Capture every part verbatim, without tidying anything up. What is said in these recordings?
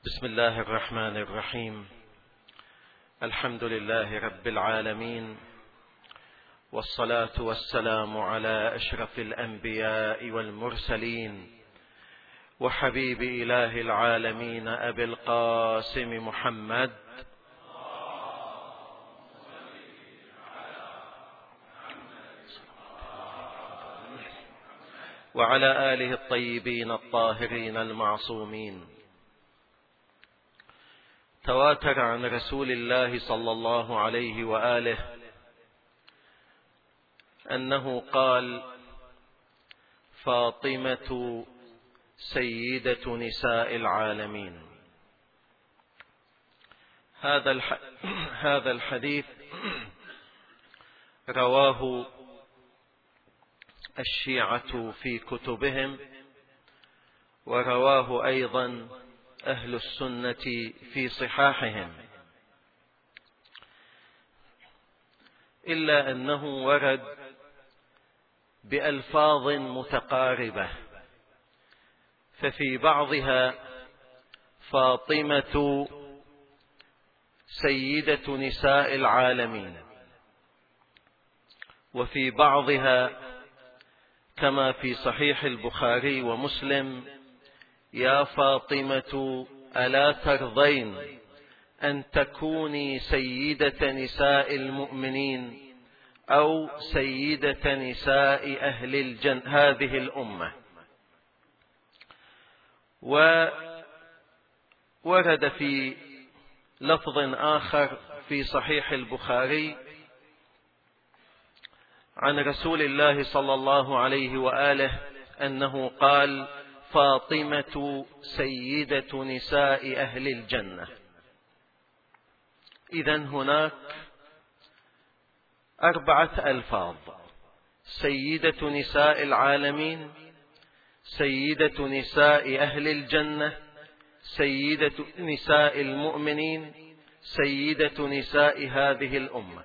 بسم الله الرحمن الرحيم. الحمد لله رب العالمين، والصلاة والسلام على أشرف الأنبياء والمرسلين، وحبيب إله العالمين أبي القاسم محمد وعلى آله الطيبين الطاهرين المعصومين. تواتر عن رسول الله صلى الله عليه وآله أنه قال: فاطمة سيدة نساء العالمين. هذا الح... هذا الحديث رواه الشيعة في كتبهم، ورواه أيضا أهل السنة في صحاحهم، إلا أنه ورد بألفاظ متقاربة، ففي بعضها فاطمة سيدة نساء العالمين، وفي بعضها كما في صحيح البخاري ومسلم: يا فاطمة ألا ترضين أن تكوني سيدة نساء المؤمنين أو سيدة نساء أهل الجنة هذه الأمة. وورد في لفظ آخر في صحيح البخاري عن رسول الله صلى الله عليه وآله أنه قال: فاطمة سيدة نساء أهل الجنة. إذن هناك أربعة ألفاظ: سيدة نساء العالمين، سيدة نساء أهل الجنة، سيدة نساء المؤمنين، سيدة نساء هذه الأمة.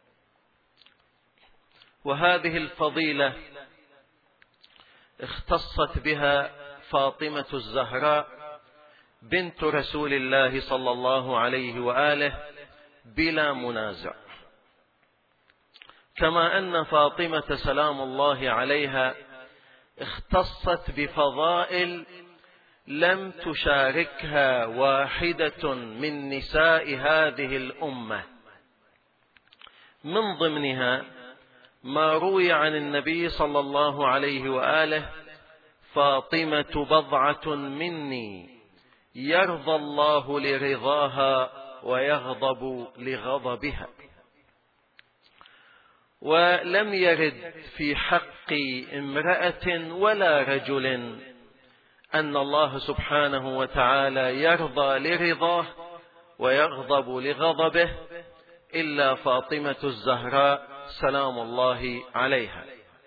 وهذه الفضيلة اختصت بها فاطمة الزهراء بنت رسول الله صلى الله عليه وآله بلا منازع، كما أن فاطمة سلام الله عليها اختصت بفضائل لم تشاركها واحدة من نساء هذه الأمة، من ضمنها ما روي عن النبي صلى الله عليه وآله: فاطمة بضعة مني يرضى الله لرضاها ويغضب لغضبها. ولم يرد في حق امرأة ولا رجل أن الله سبحانه وتعالى يرضى لرضاه ويغضب لغضبه إلا فاطمة الزهراء سلام الله عليها.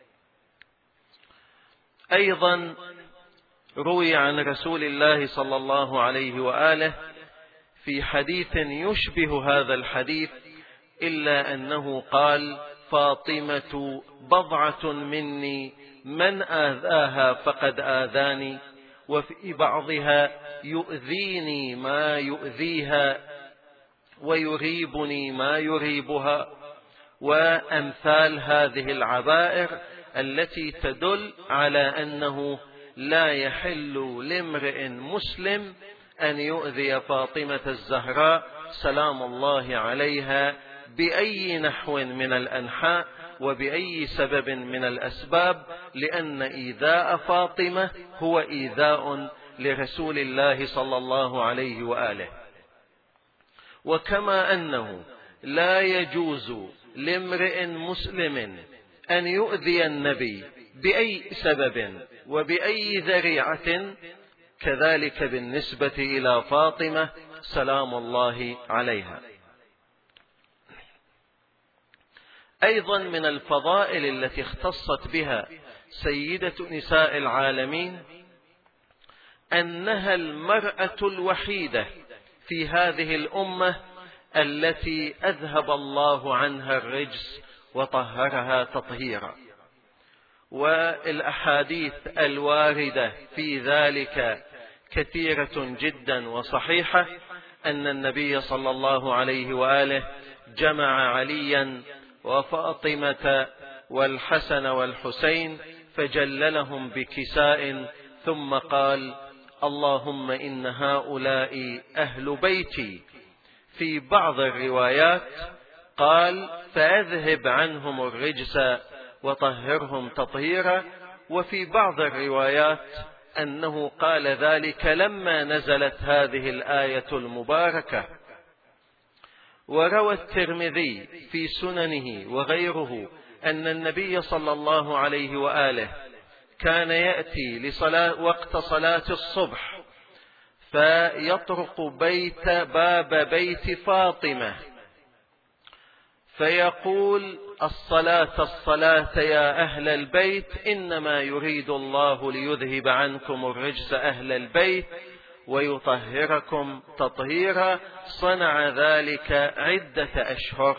أيضا روي عن رسول الله صلى الله عليه وآله في حديث يشبه هذا الحديث، إلا أنه قال: فاطمة بضعة مني من آذاها فقد آذاني، وفي بعضها يؤذيني ما يؤذيها ويريبني ما يريبها، وأمثال هذه العبائر التي تدل على أنه لا يحل لامرئ مسلم أن يؤذي فاطمة الزهراء سلام الله عليها بأي نحو من الأنحاء وبأي سبب من الأسباب، لأن إيذاء فاطمة هو إيذاء لرسول الله صلى الله عليه وآله. وكما أنه لا يجوز لامرئ مسلم أن يؤذي النبي بأي سبب وبأي ذريعة، كذلك بالنسبة إلى فاطمة سلام الله عليها. أيضا من الفضائل التي اختصت بها سيدة نساء العالمين أنها المرأة الوحيدة في هذه الأمة التي أذهب الله عنها الرجس وطهرها تطهيرا. والأحاديث الواردة في ذلك كثيرة جدا وصحيحة أن النبي صلى الله عليه وآله جمع عليا وفاطمة والحسن والحسين فجللهم بكساء ثم قال: اللهم إن هؤلاء أهل بيتي. في بعض الروايات قال: فأذهب عنهم الرجس وطهرهم تطهيرا. وفي بعض الروايات أنه قال ذلك لما نزلت هذه الآية المباركة. وروى الترمذي في سننه وغيره أن النبي صلى الله عليه وآله كان يأتي لصلاة وقت صلاة الصبح فيطرق بيت باب بيت فاطمة فيقول: الصلاة الصلاة يا أهل البيت، إنما يريد الله ليذهب عنكم الرجس أهل البيت ويطهركم تطهيرا. صنع ذلك عدة أشهر.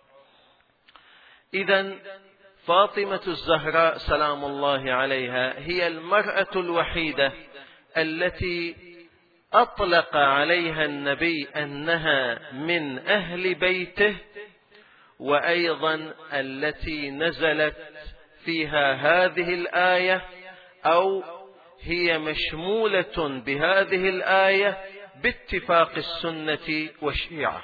إذن فاطمة الزهراء سلام الله عليها هي المرأة الوحيدة التي أطلق عليها النبي أنها من أهل بيته، وأيضا التي نزلت فيها هذه الآية أو هي مشمولة بهذه الآية باتفاق السنة والشيعة.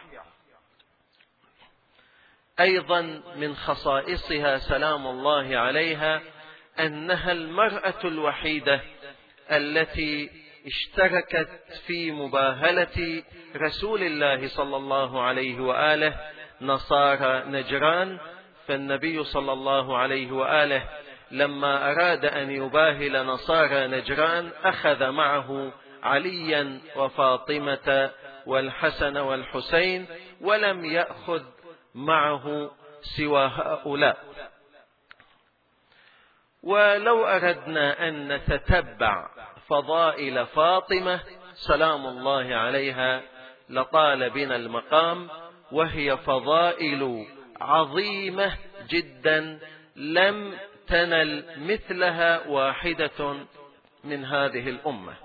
أيضا من خصائصها سلام الله عليها أنها المرأة الوحيدة التي اشتركت في مباهلة رسول الله صلى الله عليه وآله نصارى نجران. فالنبي صلى الله عليه وآله لما أراد أن يباهل نصارى نجران أخذ معه عليا وفاطمة والحسن والحسين، ولم يأخذ معه سوى هؤلاء. ولو أردنا أن نتتبع فضائل فاطمة سلام الله عليها لطال بنا المقام، وهي فضائل عظيمة جدا لم تنل مثلها واحدة من هذه الأمة.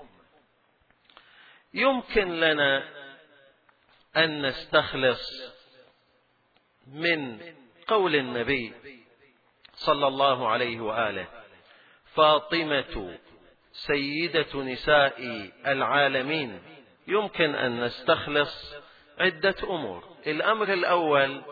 يمكن لنا أن نستخلص من قول النبي صلى الله عليه وآله: فاطمة سيدة نساء العالمين. يمكن أن نستخلص عدة أمور. الأمر الأول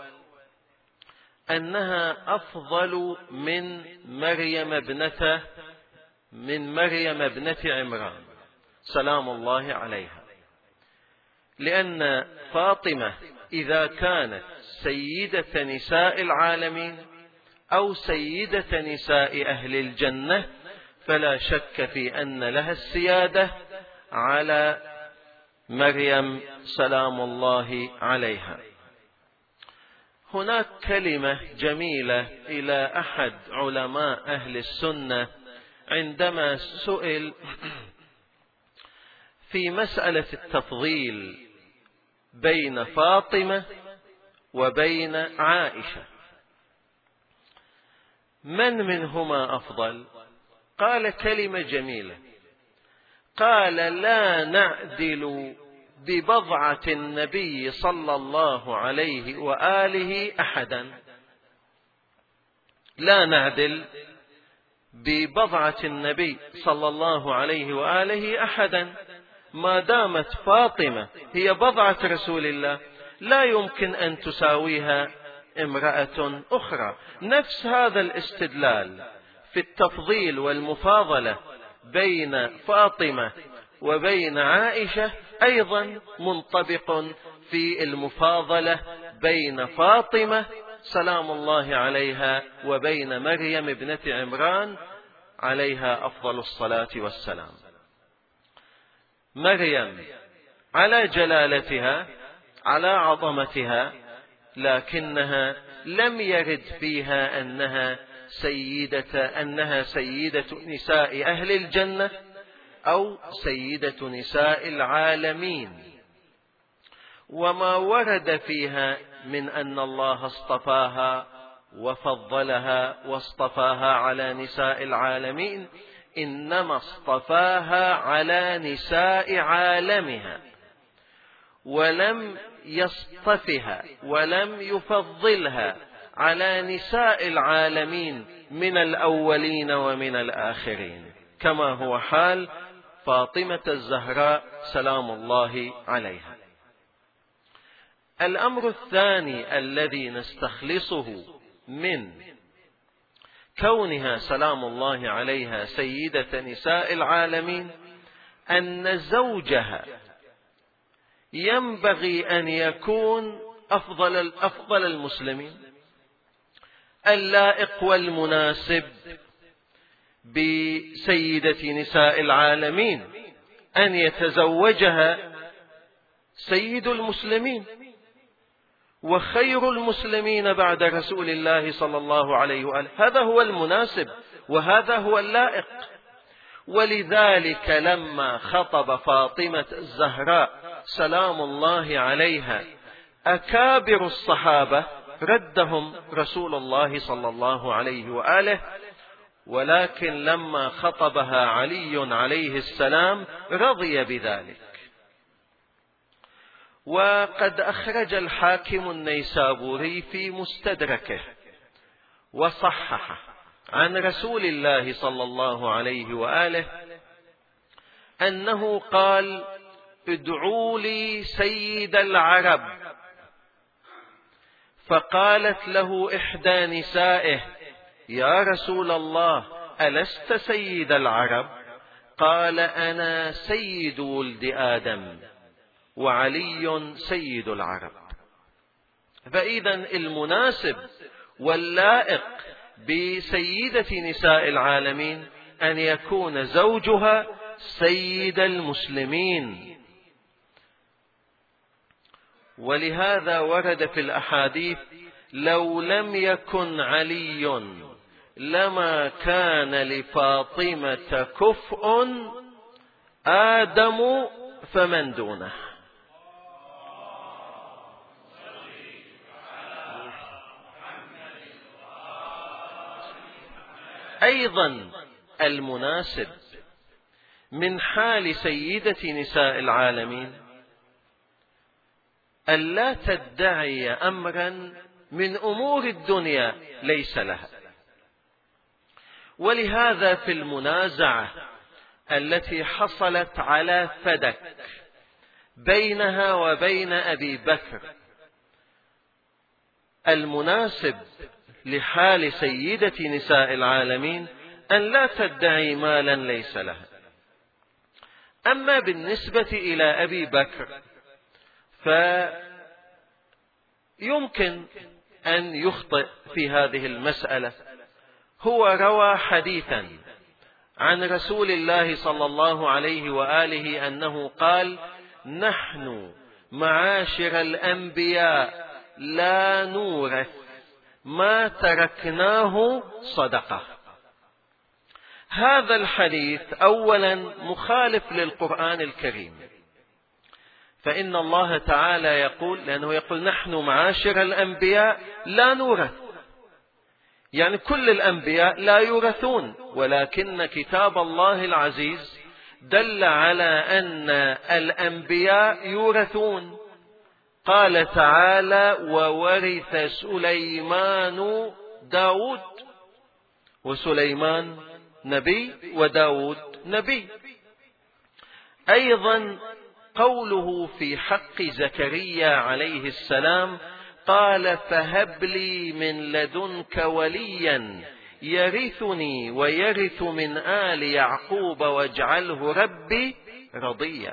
أنها أفضل من مريم ابنته من مريم ابنة عمران سلام الله عليها، لأن فاطمة إذا كانت سيدة نساء العالمين أو سيدة نساء أهل الجنة فلا شك في أن لها السيادة على مريم سلام الله عليها. هناك كلمة جميلة إلى أحد علماء أهل السنة عندما سئل في مسألة التفضيل بين فاطمة وبين عائشة: من منهما أفضل؟ قال كلمة جميلة، قال: لا نعدل ببضعة النبي صلى الله عليه وآله أحدا. لا نعدل ببضعة النبي صلى الله عليه وآله أحدا. ما دامت فاطمة هي بضعة رسول الله لا يمكن أن تساويها امرأة أخرى. نفس هذا الاستدلال في التفضيل والمفاضلة بين فاطمة وبين عائشة أيضا منطبق في المفاضلة بين فاطمة سلام الله عليها وبين مريم ابنة عمران عليها أفضل الصلاة والسلام. مريم على جلالتها على عظمتها، لكنها لم يرد فيها أنها سيدة أنها سيدة نساء أهل الجنة أو سيدة نساء العالمين. وما ورد فيها من أن الله اصطفاها وفضلها واصطفاها على نساء العالمين إنما اصطفاها على نساء عالمها، ولم يصطفها ولم يفضلها على نساء العالمين من الأولين ومن الآخرين، كما هو حال فاطمة الزهراء سلام الله عليها. الأمر الثاني الذي نستخلصه من كونها سلام الله عليها سيدة نساء العالمين أن زوجها ينبغي أن يكون أفضل أفضل المسلمين، اللائق والمناسب بسيدة نساء العالمين أن يتزوجها سيد المسلمين وخير المسلمين بعد رسول الله صلى الله عليه وآله. هذا هو المناسب وهذا هو اللائق. ولذلك لما خطب فاطمة الزهراء سلام الله عليها أكابر الصحابة ردهم رسول الله صلى الله عليه وآله، ولكن لما خطبها علي عليه السلام رضي بذلك. وقد أخرج الحاكم النيسابوري في مستدركه وصححه عن رسول الله صلى الله عليه وآله أنه قال: ادعوا لي سيد العرب. فقالت له إحدى نسائه: يا رسول الله، ألست سيد العرب؟ قال: أنا سيد ولد آدم وعلي سيد العرب. فإذا المناسب واللائق بسيدة نساء العالمين أن يكون زوجها سيد المسلمين. ولهذا ورد في الأحاديث: لو لم يكن علي لما كان لفاطمة كفء آدم فمن دونه. أيضا المناسب من حال سيدة نساء العالمين ألا تدعي أمرا من أمور الدنيا ليس لها. ولهذا في المنازعة التي حصلت على فدك بينها وبين أبي بكر، المناسب لحال سيدة نساء العالمين أن لا تدعي مالا ليس لها. أما بالنسبة إلى أبي بكر فيمكن أن يخطئ في هذه المسألة. هو روى حديثا عن رسول الله صلى الله عليه وآله أنه قال: نحن معاشر الأنبياء لا نورث ما تركناه صدقة. هذا الحديث أولا مخالف للقرآن الكريم، فإن الله تعالى يقول، لأنه يقول نحن معاشر الأنبياء لا نورث، يعني كل الأنبياء لا يورثون، ولكن كتاب الله العزيز دل على أن الأنبياء يورثون. قال تعالى: وورث سليمان داود، وسليمان نبي وداود نبي. أيضا قوله في حق زكريا عليه السلام قال: فهب لي من لدنك وليا يرثني ويرث من آل يعقوب واجعله ربي رضيا.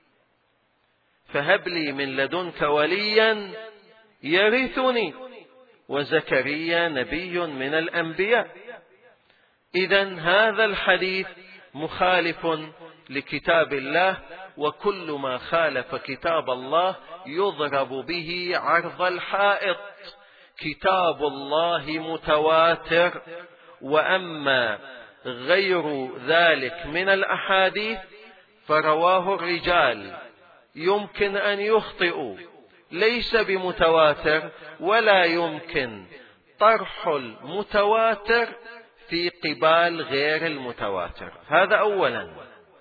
فهب لي من لدنك وليا يرثني، وزكريا نبي من الأنبياء. إذن هذا الحديث مخالف لكتاب الله، وكل ما خالف كتاب الله يضرب به عرض الحائط. كتاب الله متواتر، وأما غير ذلك من الأحاديث فرواه الرجال يمكن أن يخطئوا، ليس بمتواتر، ولا يمكن طرح المتواتر في قبال غير المتواتر. هذا أولا.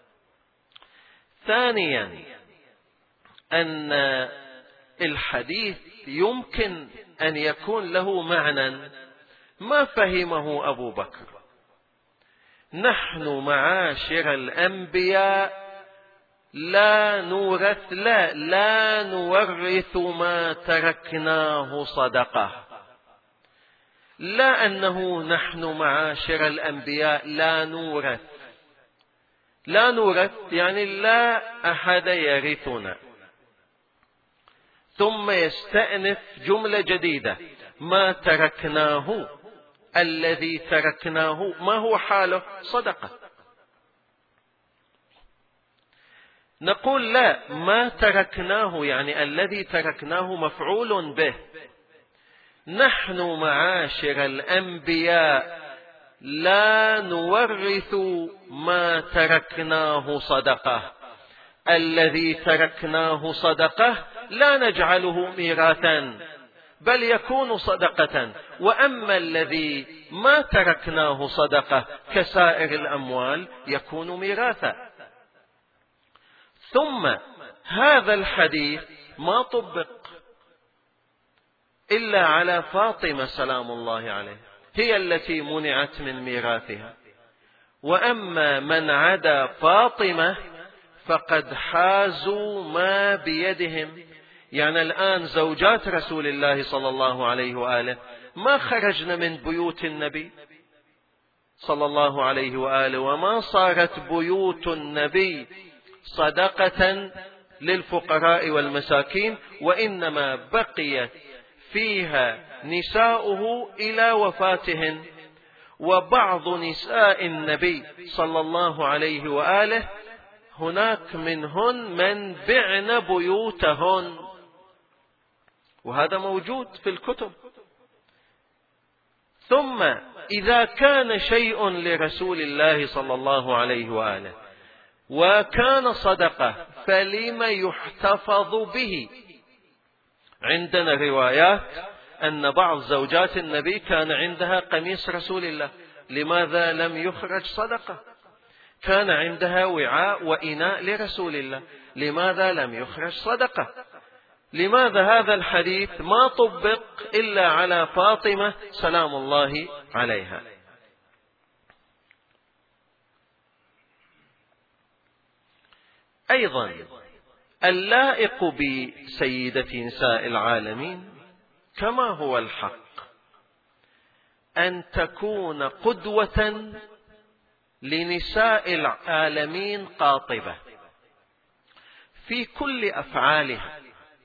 ثانيا أن الحديث يمكن أن يكون له معنى ما فهمه أبو بكر. نحن معاشر الأنبياء لا نورث لا لا نورث ما تركناه صدقة. لا أنه نحن معاشر الأنبياء لا نورث. لا نورث يعني لا أحد يرثنا. ثم يستأنف جملة جديدة: ما تركناه، الذي تركناه ما هو حاله؟ صدقة. نقول لا، ما تركناه يعني الذي تركناه مفعول به. نحن معاشر الأنبياء لا نورث ما تركناه صدقة. الذي تركناه صدقة لا نجعله ميراثا بل يكون صدقة. وأما الذي ما تركناه صدقة كسائر الأموال يكون ميراثا. ثم هذا الحديث ما طبق إلا على فاطمة سلام الله عليه، هي التي منعت من ميراثها. وأما من عدا فاطمة فقد حازوا ما بيدهم. يعني الآن زوجات رسول الله صلى الله عليه وآله ما خرجن من بيوت النبي صلى الله عليه وآله، وما صارت بيوت النبي صدقة للفقراء والمساكين، وإنما بقيت فيها نساؤه إلى وفاتهن. وبعض نساء النبي صلى الله عليه وآله هناك منهن من بعن بيوتهن، وهذا موجود في الكتب. ثم إذا كان شيء لرسول الله صلى الله عليه وآله وكان صدقة فلم يحتفظ به؟ عندنا روايات أن بعض زوجات النبي كان عندها قميص رسول الله، لماذا لم يخرج صدقة؟ كان عندها وعاء وإناء لرسول الله، لماذا لم يخرج صدقة؟ لماذا هذا الحديث ما طبق إلا على فاطمة سلام الله عليها؟ أيضا اللائق بسيدة نساء العالمين كما هو الحق أن تكون قدوة لنساء العالمين قاطبة في كل أفعالها،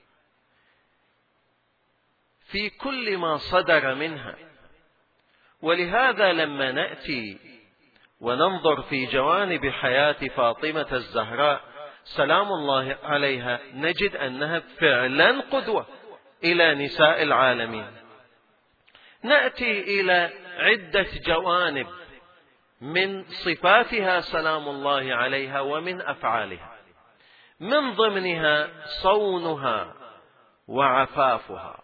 في كل ما صدر منها. ولهذا لما نأتي وننظر في جوانب حياة فاطمة الزهراء سلام الله عليها نجد أنها فعلا قدوة إلى نساء العالمين. نأتي إلى عدة جوانب من صفاتها سلام الله عليها ومن أفعالها، من ضمنها صونها وعفافها.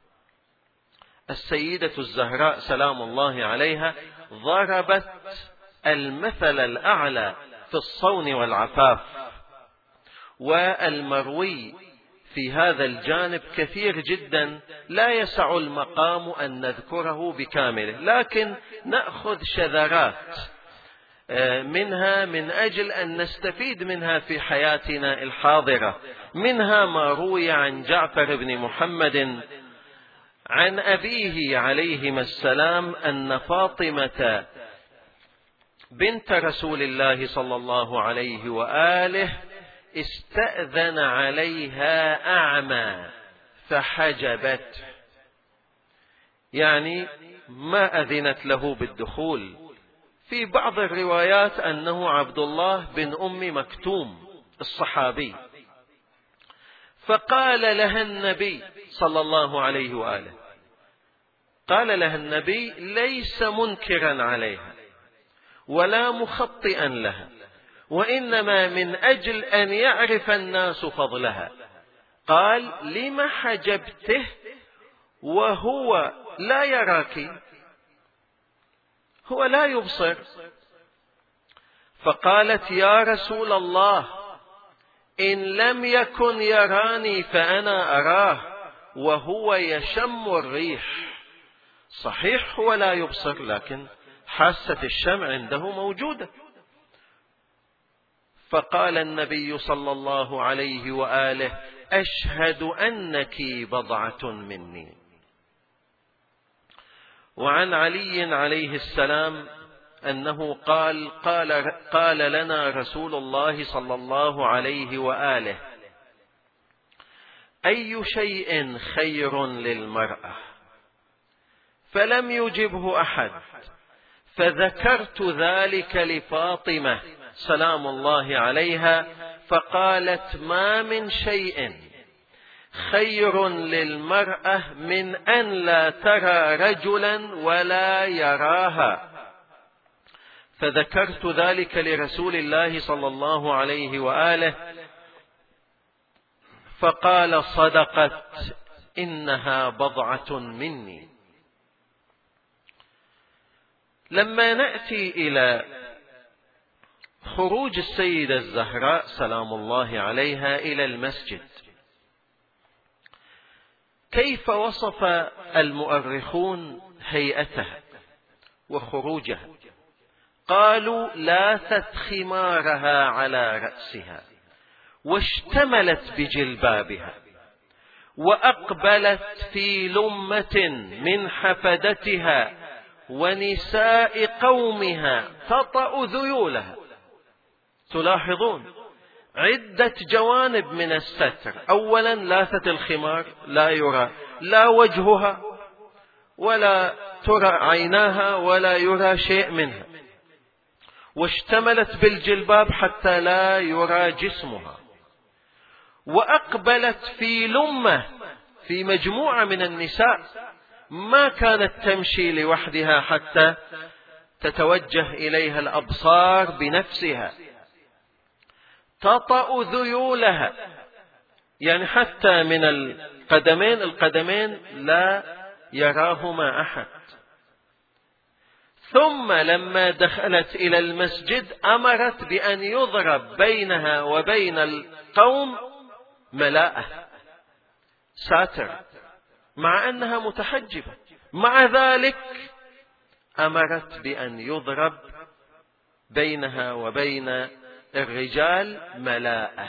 السيدة الزهراء سلام الله عليها ضربت المثل الأعلى في الصون والعفاف، والمروي في هذا الجانب كثير جدا لا يسع المقام أن نذكره بكامله، لكن نأخذ شذرات منها من أجل أن نستفيد منها في حياتنا الحاضرة. منها ما روي عن جعفر بن محمد عن أبيه عليهما السلام أن فاطمة بنت رسول الله صلى الله عليه وآله استأذن عليها أعمى فحجبت، يعني ما أذنت له بالدخول. في بعض الروايات أنه عبد الله بن أم مكتوم الصحابي، فقال لها النبي صلى الله عليه وآله قال لها النبي ليس منكرا عليها ولا مخطئا لها، وإنما من أجل أن يعرف الناس فضلها. قال لم حجبته وهو لا يراك؟ هو لا يبصر. فقالت يا رسول الله إن لم يكن يراني فأنا أراه وهو يشم الريح. صحيح هو لا يبصر، لكن حاسة الشم عنده موجودة. فقال النبي صلى الله عليه وآله أشهد أنك بضعة مني. وعن علي عليه السلام أنه قال قال, قال لنا رسول الله صلى الله عليه وآله أي شيء خير للمرأة؟ فلم يجبه أحد، فذكرت ذلك لفاطمة سلام الله عليها، فقالت ما من شيء خير للمرأة من أن لا ترى رجلا ولا يراها. فذكرت ذلك لرسول الله صلى الله عليه وآله فقال صدقت إنها بضعة مني. لما نأتي إلى خروج السيدة الزهراء سلام الله عليها إلى المسجد، كيف وصف المؤرخون هيئتها وخروجها؟ قالوا لاثت خمارها على رأسها واشتملت بجلبابها وأقبلت في لمة من حفدتها ونساء قومها تطأ ذيولها. تلاحظون عدة جوانب من الستر. أولا لاثت الخمار لا يرى لا وجهها ولا ترى عيناها ولا يرى شيء منها، واشتملت بالجلباب حتى لا يرى جسمها، وأقبلت في لمة في مجموعة من النساء، ما كانت تمشي لوحدها حتى تتوجه إليها الأبصار بنفسها، تطأ ذيولها، يعني حتى من القدمين القدمين لا يراهما أحد. ثم لما دخلت إلى المسجد أمرت بأن يضرب بينها وبين القوم ملاءة ساتر، مع أنها متحجبة، مع ذلك أمرت بأن يضرب بينها وبين الرجال ملاءة.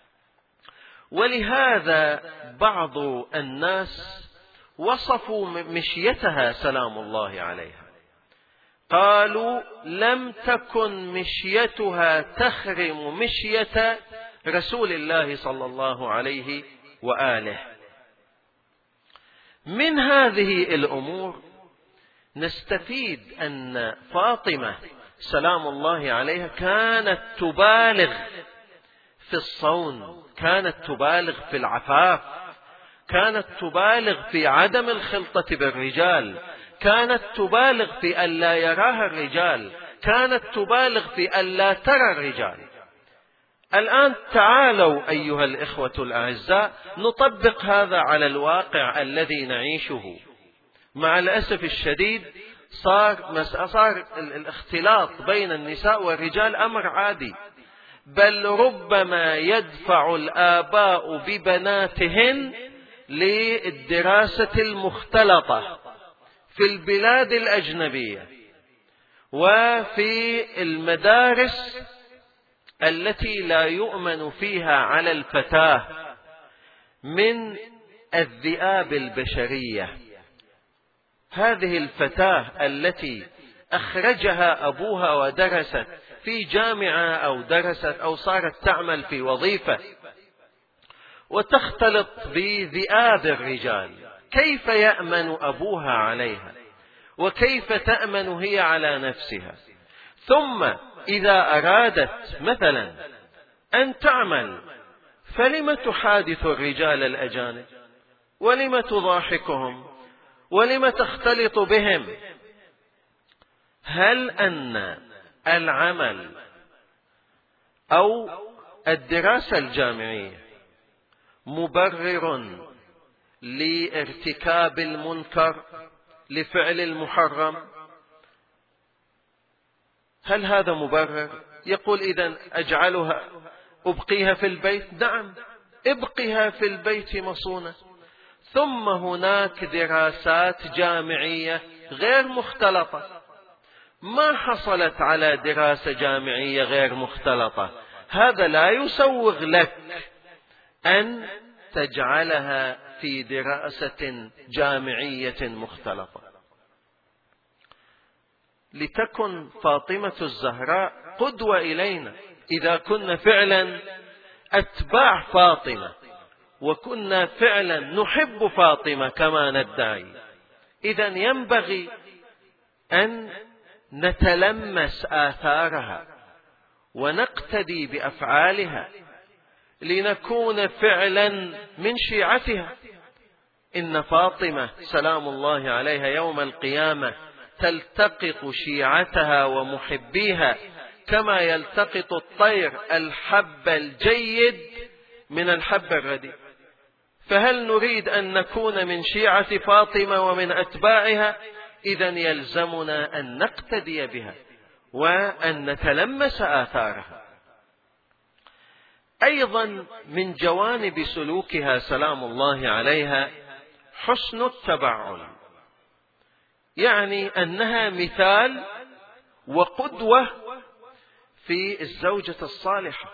ولهذا بعض الناس وصفوا مشيتها سلام الله عليها، قالوا لم تكن مشيتها تخرم مشية رسول الله صلى الله عليه وآله. من هذه الأمور نستفيد أن فاطمة سلام الله عليها كانت تبالغ في الصون، كانت تبالغ في العفاف، كانت تبالغ في عدم الخلطة بالرجال، كانت تبالغ في أن لا يراها الرجال، كانت تبالغ في أن لا ترى الرجال. الآن تعالوا أيها الإخوة الأعزاء نطبق هذا على الذي نعيشه. مع الأسف الشديد صار صار الاختلاط بين النساء والرجال أمر عادي، بل ربما يدفع الآباء ببناتهن للدراسة المختلطة في البلاد الأجنبية وفي المدارس التي لا يؤمن فيها على الفتاة من الذئاب البشرية. هذه الفتاة التي أخرجها أبوها ودرست في جامعة أو درست أو صارت تعمل في وظيفة وتختلط بذئاب الرجال، كيف يأمن أبوها عليها؟ وكيف تأمن هي على نفسها؟ ثم إذا أرادت مثلا أن تعمل فلم تحادث الرجال الأجانب؟ ولم تضاحكهم؟ ولم تختلط بهم؟ هل أن العمل أو الدراسة الجامعية مبرر لارتكاب المنكر، لفعل المحرم؟ هل هذا مبرر؟ يقول إذن أجعلها أبقيها في البيت؟ نعم، ابقها في البيت مصونة. ثم هناك دراسات جامعية غير مختلطة، ما حصلت على دراسة جامعية غير مختلطة، هذا لا يسوغ لك أن تجعلها في دراسة جامعية مختلطة. لتكن فاطمة الزهراء قدوة إلينا إذا كنا فعلا أتباع فاطمة وكنا فعلا نحب فاطمة كما ندعي. إذن ينبغي أن نتلمس آثارها ونقتدي بأفعالها لنكون فعلا من شيعتها. إن فاطمة سلام الله عليها يوم القيامة تلتقط شيعتها ومحبيها كما يلتقط الطير الحب الجيد من الحب الرديء. فهل نريد أن نكون من شيعة فاطمة ومن أتباعها؟ إذن يلزمنا أن نقتدي بها وأن نتلمس آثارها. أيضا من جوانب سلوكها سلام الله عليها حسن التبعل، يعني أنها مثال وقدوة في الزوجة الصالحة.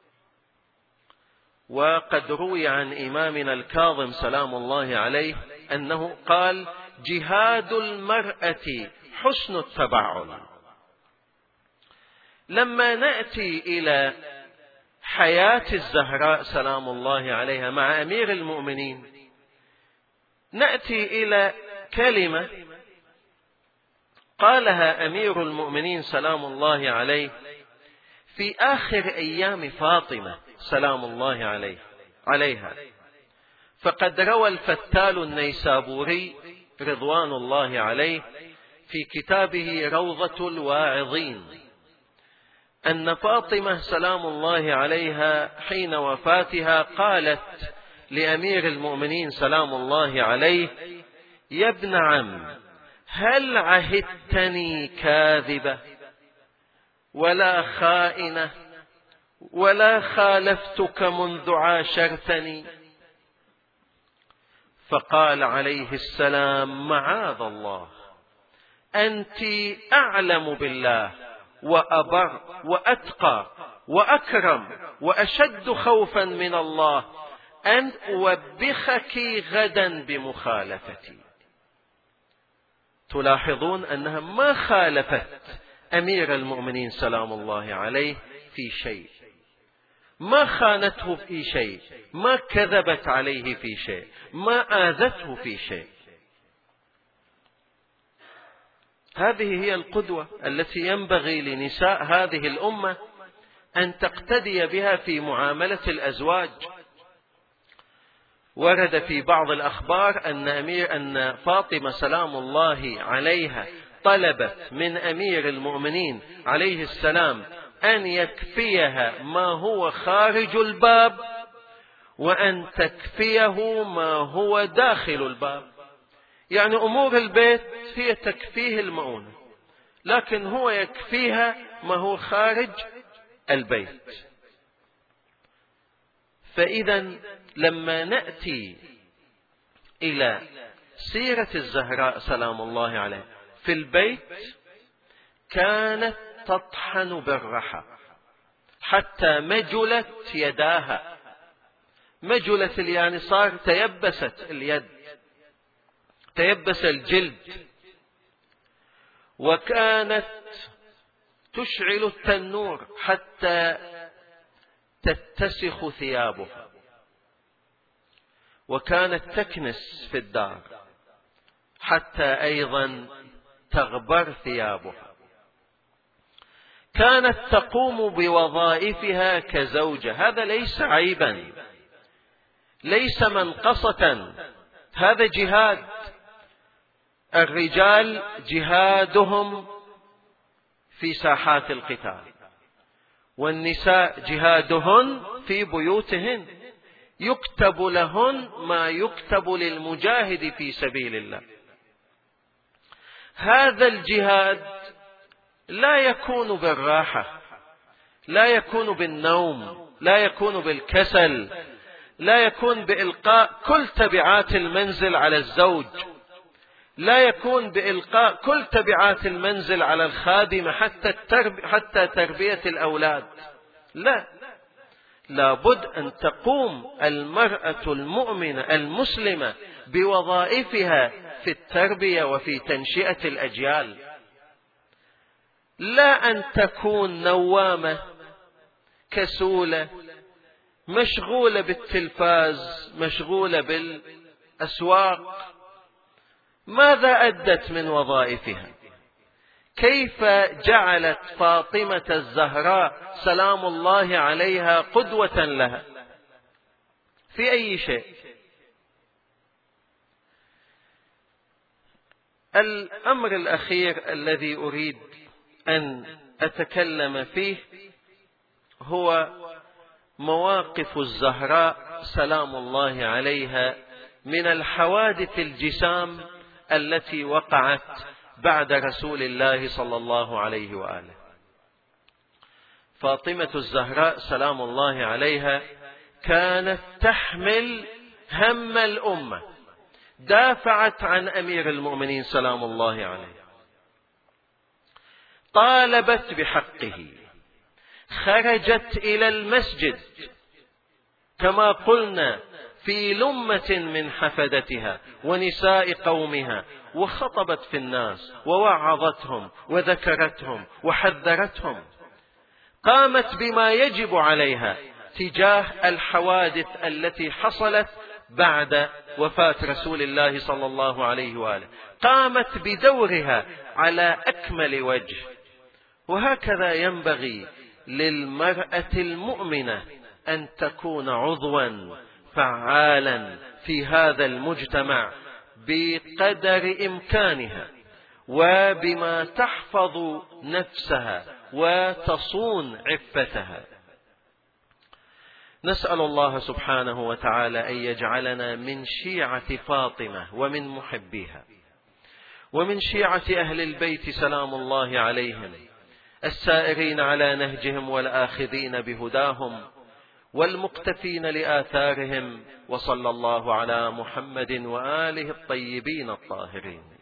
وقد روي عن إمامنا الكاظم سلام الله عليه أنه قال: جهاد المرأة حسن التبعل. لما نأتي إلى حياة الزهراء سلام الله عليها مع أمير المؤمنين، نأتي إلى كلمة قالها أمير المؤمنين سلام الله عليه في آخر أيام فاطمة سلام الله عليه عليها. فقد روى الفتال النيسابوري رضوان الله عليه في كتابه روضة الواعظين أن فاطمة سلام الله عليها حين وفاتها قالت لأمير المؤمنين سلام الله عليه: يا ابن عم، هل عهدتني كاذبة ولا خائنة ولا خالفتك منذ عاشرتني؟ فقال عليه السلام: معاذ الله، أنت أعلم بالله وأبر وأتقى وأكرم وأشد خوفا من الله أن أوبخك غدا بمخالفتي. تلاحظون أنها ما خالفت أمير المؤمنين سلام الله عليه في شيء، ما خانته في شيء، ما كذبت عليه في شيء، ما آذته في شيء. هذه هي القدوة التي ينبغي لنساء هذه الأمة أن تقتدي بها في معاملة الأزواج. ورد في بعض الأخبار أن أمير أن فاطمة سلام الله عليها طلبت من أمير المؤمنين عليه السلام أن يكفيها ما هو خارج الباب وأن تكفيه ما هو داخل الباب. يعني أمور البيت هي تكفيه المؤونة، لكن هو يكفيها ما هو خارج البيت. فإذا لما نأتي إلى سيرة الزهراء سلام الله عليها في البيت، كانت تطحن بالرحى حتى مجلت يداها، مجلت يعني صار تيبست اليد، تيبس الجلد. وكانت تشعل التنور حتى تتسخ ثيابها، وكانت تكنس في الدار حتى أيضا تغبر ثيابها. كانت تقوم بوظائفها كزوجة، هذا ليس عيبا، ليس منقصة، هذا جهاد. الرجال جهادهم في ساحات القتال، والنساء جهادهن في بيوتهن، يكتب لهن ما يكتب للمجاهد في سبيل الله. هذا الجهاد لا يكون بالراحة، لا يكون بالنوم، لا يكون بالكسل، لا يكون بإلقاء كل تبعات المنزل على الزوج، لا يكون بإلقاء كل تبعات المنزل على الخادمة حتى, الترب... حتى تربية الأولاد. لا، لابد أن تقوم المرأة المؤمنة المسلمة بوظائفها في التربية وفي تنشئة الأجيال، لا أن تكون نوامة كسولة مشغولة بالتلفاز، مشغولة بالأسواق. ماذا أدت من وظائفها؟ كيف جعلت فاطمة الزهراء سلام الله عليها قدوة لها؟ في أي شيء؟ الأمر الأخير الذي أريد أن أتكلم فيه هو مواقف الزهراء سلام الله عليها من الحوادث الجسام التي وقعت بعد رسول الله صلى الله عليه وآله. فاطمة الزهراء سلام الله عليها كانت تحمل هم الأمة، دافعت عن أمير المؤمنين سلام الله عليه، طالبت بحقه، خرجت إلى المسجد كما قلنا في لمة من حفدتها ونساء قومها، وخطبت في الناس ووعظتهم وذكرتهم وحذرتهم، قامت بما يجب عليها تجاه الحوادث التي حصلت بعد وفاة رسول الله صلى الله عليه وآله، قامت بدورها على أكمل وجه. وهكذا ينبغي للمرأة المؤمنة أن تكون عضوا فعالا في هذا المجتمع بقدر إمكانها، وبما تحفظ نفسها وتصون عفتها. نسأل الله سبحانه وتعالى أن يجعلنا من شيعة فاطمة ومن محبيها، ومن شيعة أهل البيت سلام الله عليهم، السائرين على نهجهم والآخذين بهداهم والمقتفين لآثارهم. وصلى الله على محمد وآله الطيبين الطاهرين.